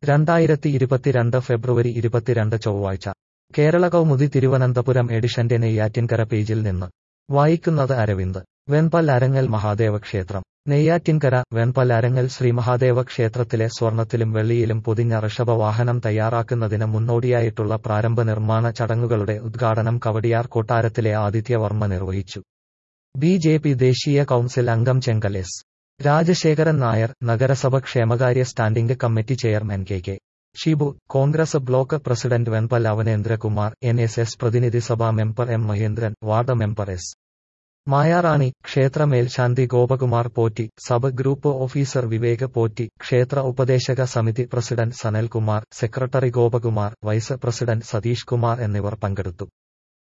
2022 ഫെബ്രുവരി 22 ചൊവ്വാഴ്ച കേരള കൗമുദി തിരുവനന്തപുരം എഡിഷന്റെ നെയ്യാറ്റിൻകര പേജിൽ നിന്ന് വായിക്കുന്നത് അരവിന്ദ്. വെൺപൽ അരങ്ങൽ മഹാദേവ ക്ഷേത്രം. നെയ്യാറ്റിൻകര വെൺപൽ അരങ്ങൽ ശ്രീ മഹാദേവ ക്ഷേത്രത്തിലെ സ്വർണത്തിലും വെള്ളിയിലും പൊതിഞ്ഞ ഋഷഭവാഹനം തയ്യാറാക്കുന്നതിന് മുന്നോടിയായിട്ടുള്ള പ്രാരംഭ നിർമ്മാണ ചടങ്ങുകളുടെ ഉദ്ഘാടനം കവടിയാർ കൊട്ടാരത്തിലെ ആദിത്യവർമ്മ നിർവഹിച്ചു. ബി.ജെ.പി. ദേശീയ കൗൺസിൽ അംഗം ചെങ്കൽ എസ്. രാജശേഖരൻ നായർ, നഗരസഭ ക്ഷേമകാര്യ standing committee chairman K. Shibu, Congress block president Venpal Avanendrakumar, NSS. പ്രതിനിധി സഭാ member M. Mahendran, ward member S. Mayarani, ക്ഷേത്ര മേൽശാന്തി Gopakumar Potti, sub group officer Vivek Potti, ക്ഷേത്ര ഉപദേശക സമിതി president Sanalkumar, secretary Gopakumar, vice president Satheesh Kumar എന്നിവർ പങ്കെടുത്തു.